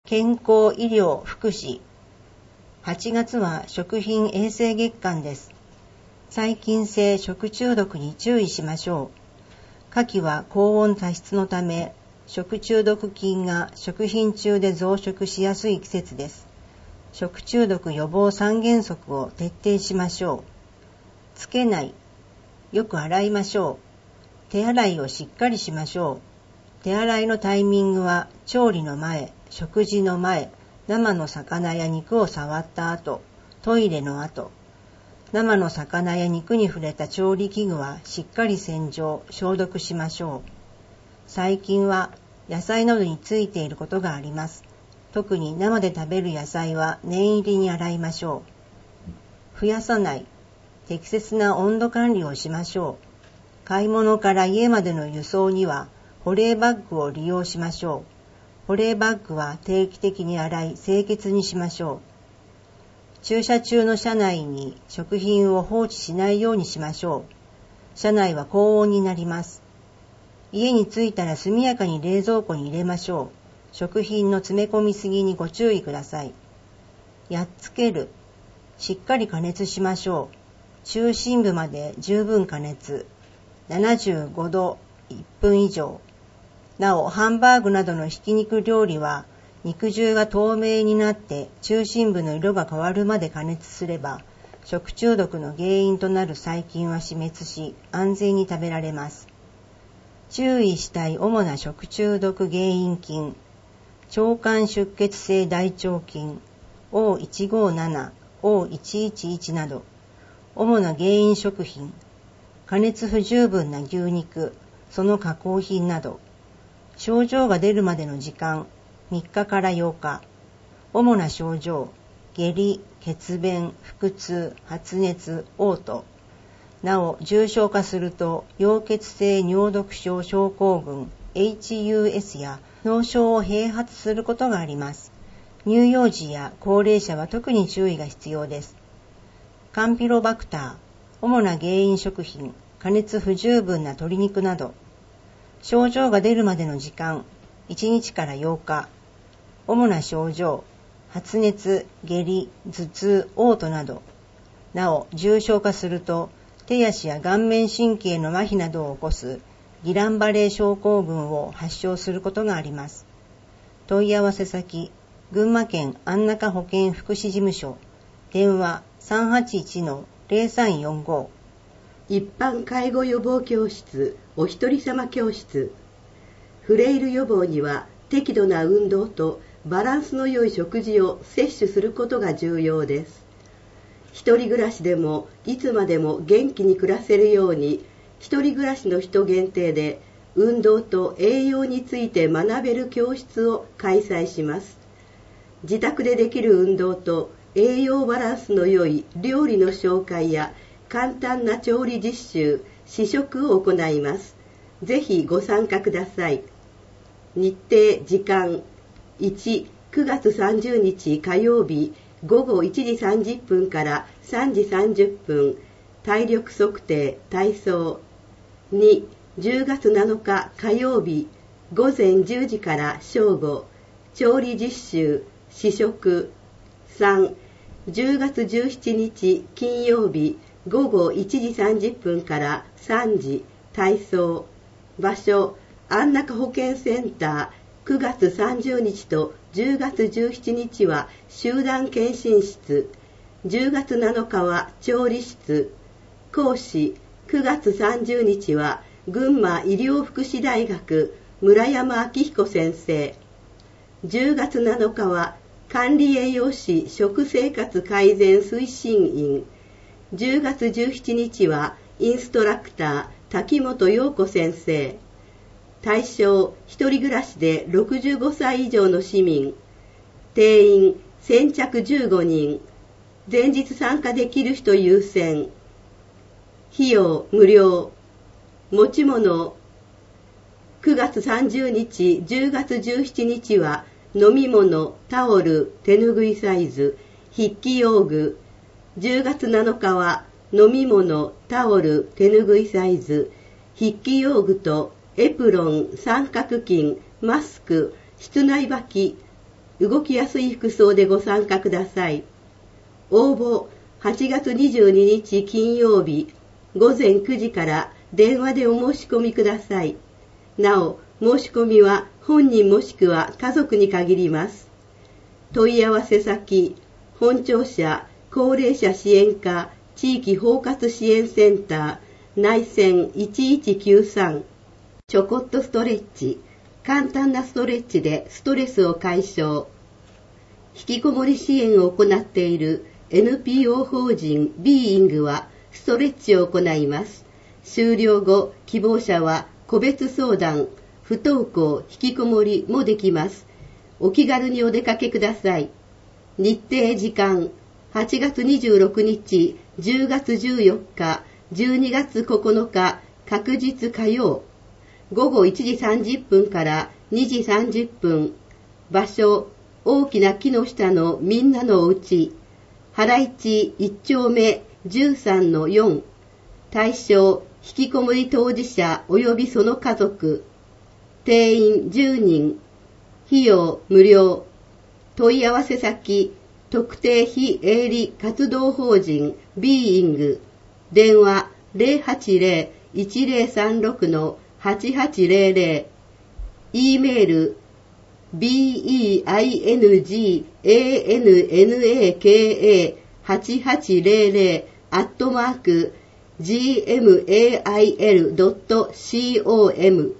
健康医療福祉。8月は食品衛生月間です。細菌性食中毒に注意しましょう。牡蠣は高温多湿のため、食中毒菌が食品中で増殖しやすい季節です。食中毒予防3原則を徹底しましょう。つけない。よく洗いましょう。手洗いをしっかりしましょう。手洗いのタイミングは調理の前、食事の前、生の魚や肉を触った後、トイレの後。生の魚や肉に触れた調理器具はしっかり洗浄、消毒しましょう。細菌は野菜などについていることがあります。特に生で食べる野菜は念入りに洗いましょう。増やさない。適切な温度管理をしましょう。買い物から家までの輸送には保冷バッグを利用しましょう。保冷バッグは定期的に洗い清潔にしましょう。駐車中の車内に食品を放置しないようにしましょう。車内は高温になります。家に着いたら速やかに冷蔵庫に入れましょう。食品の詰め込みすぎにご注意ください。やっつける。しっかり加熱しましょう。中心部まで十分加熱。75度1分以上。なお、ハンバーグなどのひき肉料理は、肉汁が透明になって中心部の色が変わるまで加熱すれば、食中毒の原因となる細菌は死滅し、安全に食べられます。注意したい主な食中毒原因菌。腸管出血性大腸菌、O157、O111 など、主な原因食品、加熱不十分な牛肉、その加工品など、症状が出るまでの時間、3日から8日。主な症状、下痢、血便、腹痛、発熱、嘔吐。なお、重症化すると、溶血性尿毒症症候群、HUS や脳症を併発することがあります。乳幼児や高齢者は特に注意が必要です。カンピロバクター、主な原因食品、加熱不十分な鶏肉など。症状が出るまでの時間、1日から8日。主な症状、発熱、下痢、頭痛、嘔吐など。なお、重症化すると、手足や顔面神経の麻痺などを起こすギランバレー症候群を発症することがあります。問い合わせ先、群馬県安中保健福祉事務所、電話 381-0345。 一般介護予防教室、お一人様教室。フレイル予防には適度な運動とバランスの良い食事を摂取することが重要です。一人暮らしでもいつまでも元気に暮らせるように、一人暮らしの人限定で運動と栄養について学べる教室を開催します。自宅でできる運動と栄養バランスの良い料理の紹介や簡単な調理実習、試食を行います。ぜひご参加ください。日程、時間。1、9月30日火曜日午後1時30分から3時30分、体力測定、体操。2、10月7日火曜日午前10時から正午、調理実習、試食。3、10月17日金曜日午後1時30分から3時、体操。場所、安中保健センター。9月30日と10月17日は集団検診室。10月7日は調理室。講師、9月30日は群馬医療福祉大学村山明彦先生。10月7日は管理栄養士食生活改善推進員。10月17日はインストラクター滝本陽子先生。対象、一人暮らしで65歳以上の市民。定員、先着15人。前日参加できる人優先。費用、無料。持ち物。9月30日、10月17日は、飲み物、タオル、手ぬぐいサイズ、筆記用具。10月7日は、飲み物、タオル、手ぬぐいサイズ、筆記用具とエプロン、三角巾、マスク、室内履き。 動きやすい服装でご参加ください。応募8月22日金曜日午前9時から電話でお申し込みください。なお、申し込みは本人もしくは家族に限ります。問い合わせ先、本庁舎高齢者支援課地域包括支援センター内線1193。ちょこっとストレッチ、簡単なストレッチでストレスを解消。引きこもり支援を行っている NPO 法人ビーイングはストレッチを行います。終了後、希望者は個別相談、不登校、引きこもりもできます。お気軽にお出かけください。日程時間、8月26日、10月14日、12月9日、確実火曜。午後1時30分から2時30分。場所、大きな木の下のみんなのおうち。原市1丁目 13-4。対象、引きこもり当事者及びその家族。定員10人。費用無料。問い合わせ先、特定非営利活動法人ビーイング。電話 080-1036-8800。E メール beinganaka@gmail.com。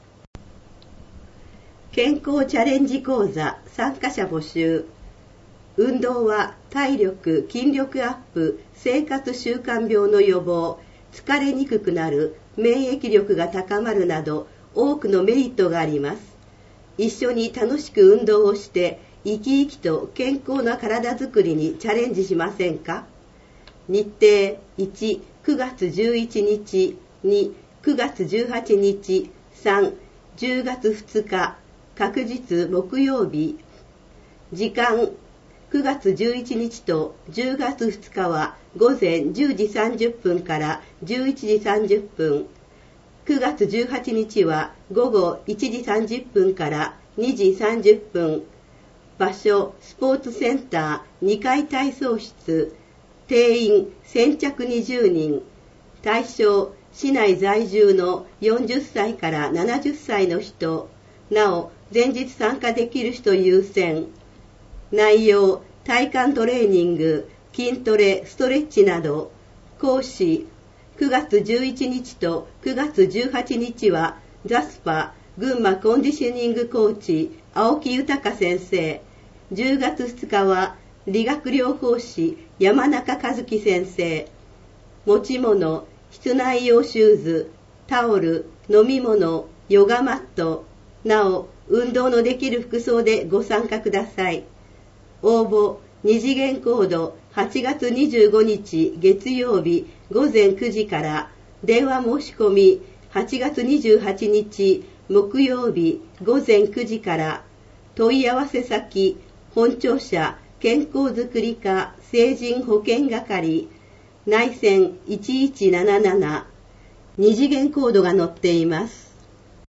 健康チャレンジ講座参加者募集。運動は体力、筋力アップ、生活習慣病の予防、疲れにくくなる、免疫力が高まるなど多くのメリットがあります。一緒に楽しく運動をして生き生きと健康な体づくりにチャレンジしませんか？日程1、9月11日、2、9月18日、3、10月2日、確実木曜日。時間9月11日と10月2日は午前10時30分から11時30分。9月18日は午後1時30分から2時30分。場所、スポーツセンター2階体操室。定員先着20人。対象、市内在住の40歳から70歳の人。なお、前日参加できる人優先。内容、体幹トレーニング、筋トレ、ストレッチなど。講師、9月11日と9月18日はザスパ群馬コンディショニングコーチ青木豊先生。10月2日は理学療法士山中和樹先生。持ち物、室内用シューズ、タオル、飲み物、ヨガマット。なお、運動のできる服装でご参加ください。応募、2次元コード8月25日月曜日午前9時から。電話申し込み8月28日木曜日午前9時から。問い合わせ先、本庁舎健康づくり課成人保健係内線1177。2次元コードが載っています。